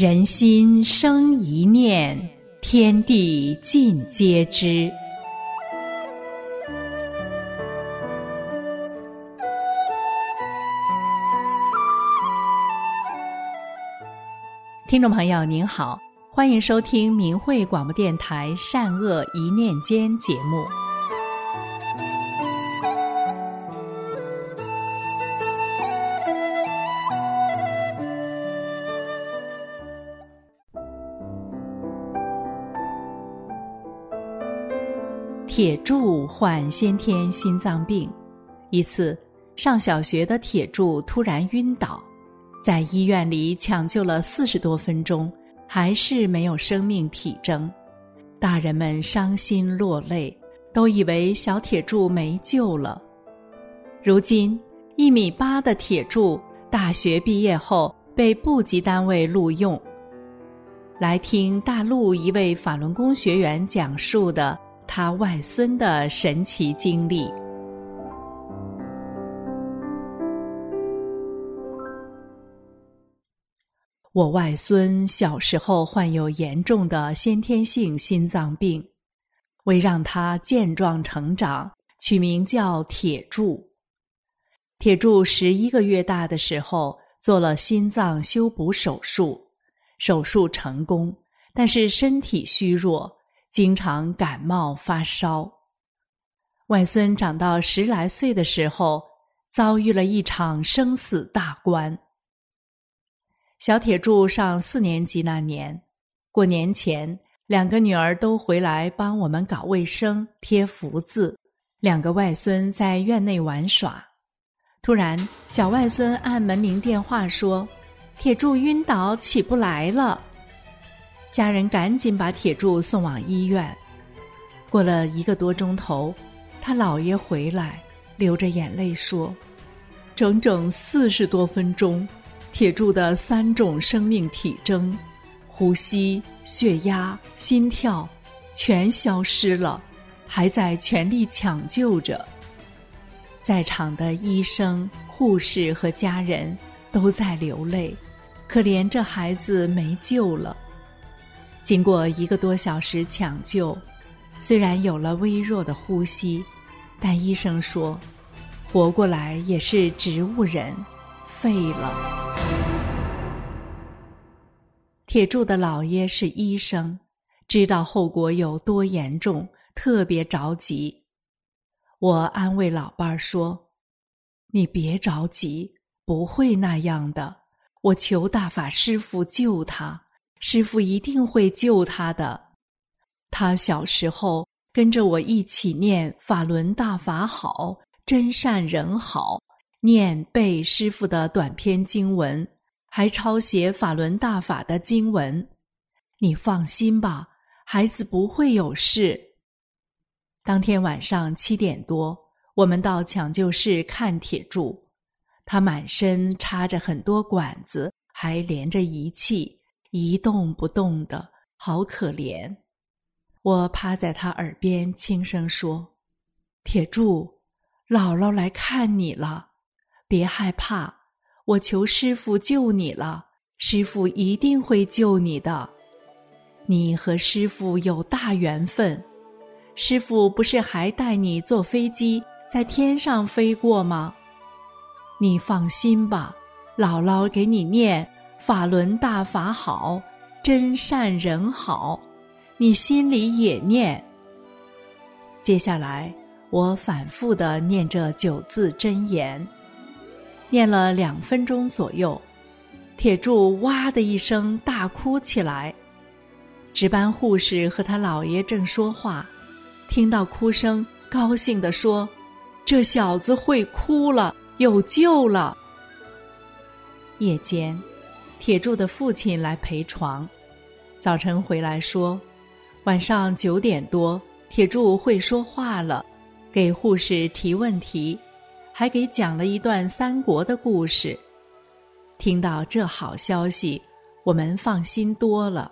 人心生一念，天地尽皆知。听众朋友您好，欢迎收听明慧广播电台善恶一念间节目。铁柱患先天心脏病，一次上小学的铁柱突然晕倒，在医院里抢救了40多分钟，还是没有生命体征。大人们伤心落泪，都以为小铁柱没救了。如今1.8米的铁柱大学毕业后被部级单位录用。来听大陆一位法轮功学员讲述的他外孙的神奇经历。我外孙小时候患有严重的先天性心脏病，为让他健壮成长，取名叫铁柱。铁柱11个月大的时候做了心脏修补手术，手术成功，但是身体虚弱，经常感冒发烧。外孙长到10来岁的时候，遭遇了一场生死大关。小铁柱上4年级那年，过年前2个女儿都回来帮我们搞卫生贴福字，2个外孙在院内玩耍。突然小外孙按门铃电话说，铁柱晕倒起不来了。家人赶紧把铁柱送往医院。过了1个多钟头，他姥爷回来，流着眼泪说，整整40多分钟，铁柱的3种生命体征，呼吸、血压、心跳全消失了，还在全力抢救着。在场的医生、护士和家人都在流泪，可怜这孩子没救了。经过1个多小时抢救，虽然有了微弱的呼吸，但医生说，活过来也是植物人，废了。铁柱的姥爷是医生，知道后果有多严重，特别着急。我安慰老伴儿说，你别着急，不会那样的，我求大法师父救他，师父一定会救他的。他小时候跟着我一起念法轮大法好，真善人好，念背师父的短篇经文，还抄写法轮大法的经文。你放心吧，孩子不会有事。当天晚上7点多，我们到抢救室看铁柱，他满身插着很多管子，还连着仪器，一动不动的，好可怜。我趴在他耳边轻声说，铁柱，姥姥来看你了，别害怕，我求师父救你了，师父一定会救你的。你和师父有大缘分，师父不是还带你坐飞机在天上飞过吗？你放心吧，姥姥给你念法轮大法好，真善人好，你心里也念。接下来我反复地念这9字真言，念了2分钟左右，铁柱哇的一声大哭起来。值班护士和他姥爷正说话，听到哭声，高兴地说，这小子会哭了，有救了。夜间，铁柱的父亲来陪床，早晨回来说，晚上9点多，铁柱会说话了，给护士提问题，还给讲了一段3国的故事。听到这好消息，我们放心多了。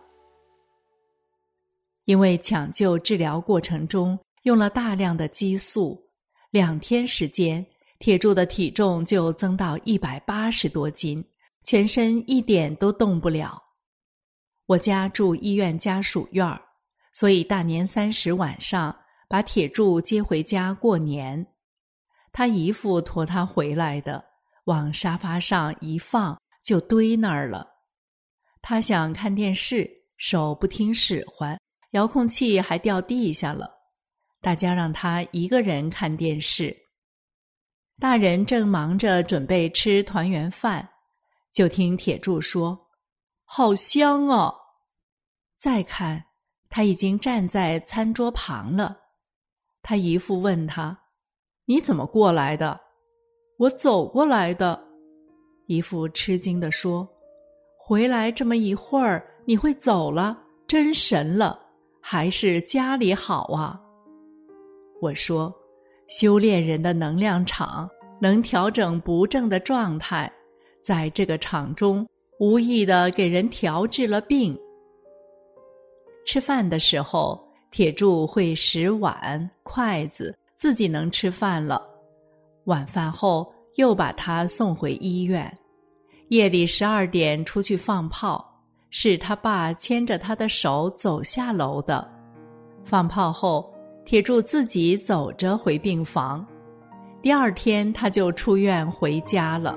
因为抢救治疗过程中用了大量的激素，2天时间，铁柱的体重就增到180多斤，全身一点都动不了。 我家住医院家属院儿，所以大年30晚上把铁柱接回家过年。他姨父驮他回来的，往沙发上一放就堆那儿了。他想看电视，手不听使唤，遥控器还掉地下了。大家让他一个人看电视。大人正忙着准备吃团圆饭，就听铁柱说：“好香啊！”再看，他已经站在餐桌旁了。他姨父问他：“你怎么过来的？”“我走过来的。”姨父吃惊地说：“回来这么一会儿，你会走了，真神了，还是家里好啊？”我说：“修炼人的能量场能调整不正的状态，在这个场中无意地给人调治了病。”吃饭的时候，铁柱会拾碗、筷子，自己能吃饭了。晚饭后又把他送回医院。夜里12点出去放炮，是他爸牵着他的手走下楼的。放炮后，铁柱自己走着回病房。第二天他就出院回家了。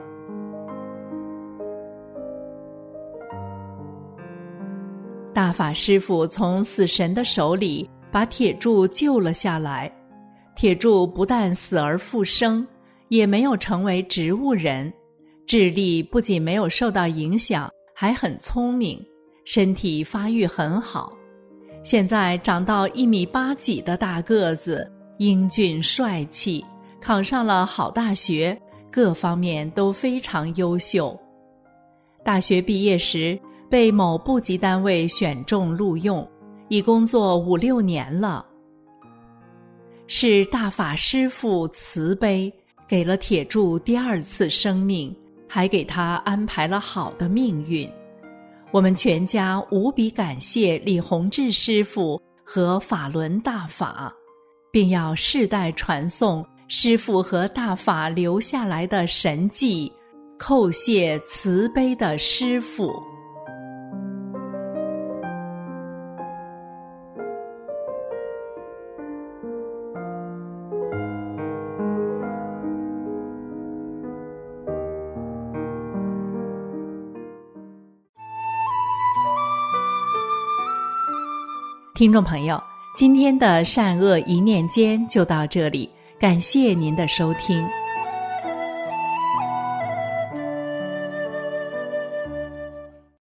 大法师父从死神的手里把铁柱救了下来。铁柱不但死而复生，也没有成为植物人，智力不仅没有受到影响，还很聪明，身体发育很好。现在长到1.8米的大个子，英俊帅气，考上了好大学，各方面都非常优秀。大学毕业时被某部级单位选中录用，已工作5、6年了。是大法师父慈悲，给了铁柱第2次生命，还给他安排了好的命运。我们全家无比感谢李洪志师父和法轮大法，并要世代传颂师父和大法留下来的神迹，叩谢慈悲的师父。听众朋友，今天的善恶一念间就到这里，感谢您的收听。